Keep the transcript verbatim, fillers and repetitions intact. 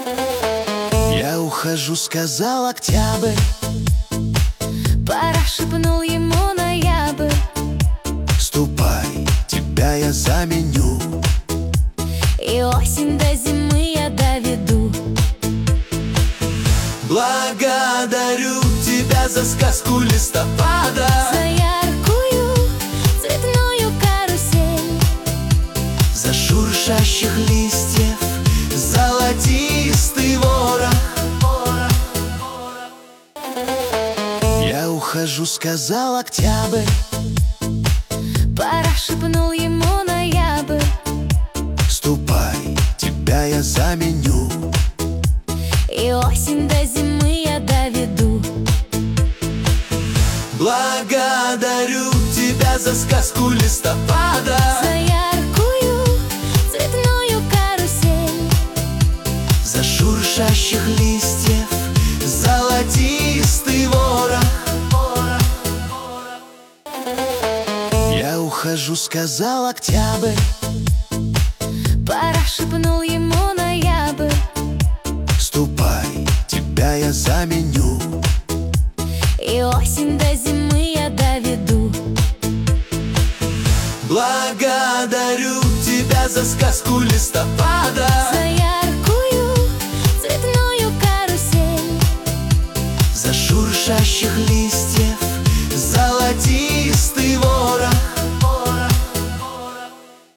Я ухожу, сказал октябрь, пора, шепнул ему ноябрь. ступай, тебя я заменю, И осень до зимы я доведу. благодарю тебя за сказку листопада, За яркую цветную карусель, за шуршащих листьев золотистый ворох. Я ухожу, сказал октябрь, пора, шепнул ему ноябрь. ступай, тебя я заменю, И осень до зимы я доведу. благодарю тебя за сказку листопада, За яркую цветную карусель, за шуршащих листьев золотистый ворох. Я ухожу, сказал октябрь, пора, шепнул ему ноябрь. ступай, тебя я заменю, И осень до зимы я доведу. благодарю тебя за сказку листопада, За